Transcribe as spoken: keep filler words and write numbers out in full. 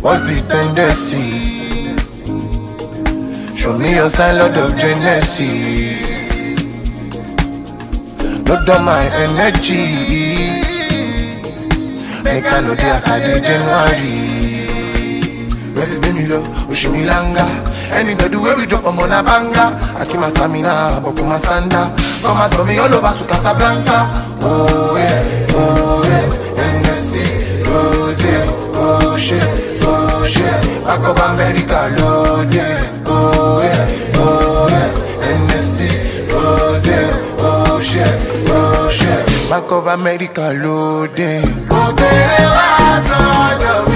What's the tendency? Show me your sign, Lord of Genesis. Load on my energy. Make I know the aside January. Where's it been me low? Ushimilanga. Anybody where we drop on a banga. I keep my stamina, but put my standa. Come and throw me all over to Casablanca. Oh yeah, oh yeah. N S C, Rose, oh shit, oh shit. Back of America loaded. Oh yeah, oh yeah. N S C, Rose, oh shit, oh shit. Back of America loaded. Oh,